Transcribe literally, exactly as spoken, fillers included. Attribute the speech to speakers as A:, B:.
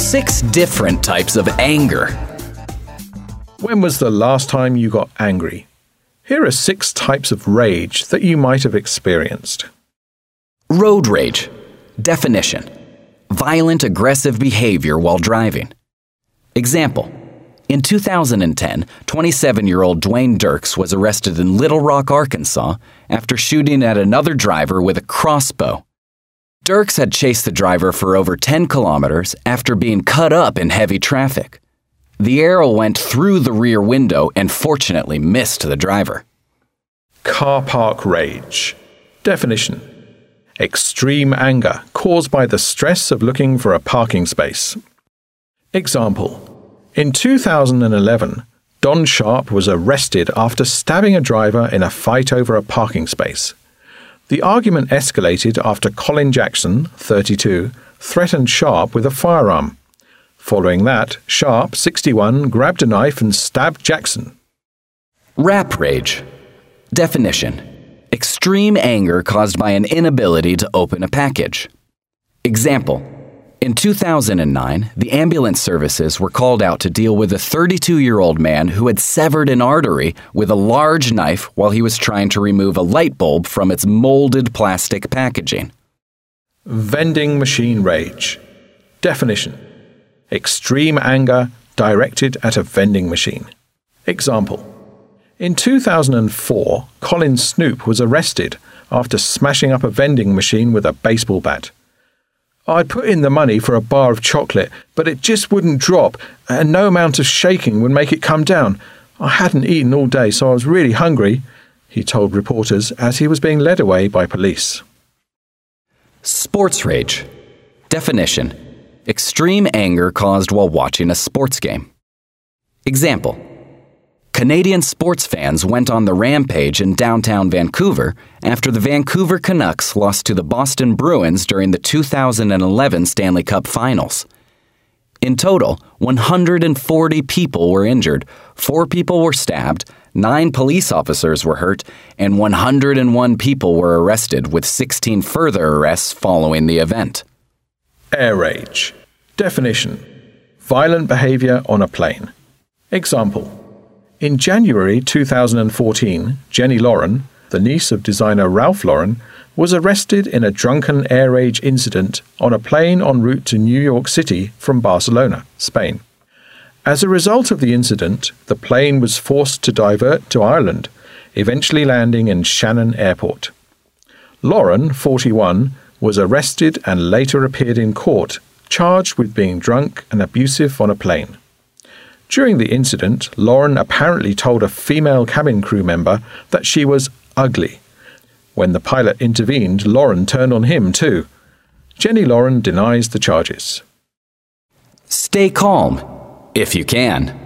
A: six different types of anger.
B: When was the last time you got angry? Here are six types of rage that you might have experienced.
A: Road rage. Definition: violent, aggressive behavior while driving. Example: in two thousand ten, twenty-seven-year-old Dwayne Dirks was arrested in Little Rock, Arkansas, after shooting at another driver with a crossbow. Dirks had chased the driver for over ten kilometers after being cut up in heavy traffic. The arrow went through the rear window and fortunately missed the driver.
B: Car park rage. Definition: extreme anger caused by the stress of looking for a parking space. Example: in two thousand eleven, Don Sharp was arrested after stabbing a driver in a fight over a parking space. The argument escalated after Colin Jackson, thirty-two, threatened Sharp with a firearm. Following that, Sharp, sixty-one, grabbed a knife and stabbed Jackson.
A: Rap rage. Definition: extreme anger caused by an inability to open a package. Example: in two thousand nine, the ambulance services were called out to deal with a thirty-two-year-old man who had severed an artery with a large knife while he was trying to remove a light bulb from its molded plastic packaging.
B: Vending machine rage. Definition: extreme anger directed at a vending machine. Example: in two thousand four, Colin Snoop was arrested after smashing up a vending machine with a baseball bat. I'd put in the money for a bar of chocolate, but it just wouldn't drop, and no amount of shaking would make it come down. I hadn't eaten all day, so I was really hungry, he told reporters as he was being led away by police.
A: Sports rage. Definition: extreme anger caused while watching a sports game. Example: Canadian sports fans went on the rampage in downtown Vancouver after the Vancouver Canucks lost to the Boston Bruins during the two thousand eleven Stanley Cup Finals. In total, one hundred forty people were injured, four people were stabbed, nine police officers were hurt, and one hundred one people were arrested, with sixteen further arrests following the event.
B: Air rage. Definition: violent behavior on a plane. Example: in January two thousand fourteen, Jenny Lauren, the niece of designer Ralph Lauren, was arrested in a drunken air rage incident on a plane en route to New York City from Barcelona, Spain. As a result of the incident, the plane was forced to divert to Ireland, eventually landing in Shannon Airport. Lauren, forty-one, was arrested and later appeared in court, charged with being drunk and abusive on a plane. During the incident, Lauren apparently told a female cabin crew member that she was ugly. When the pilot intervened, Lauren turned on him too. Jenny Lauren denies the charges.
A: Stay calm, if you can.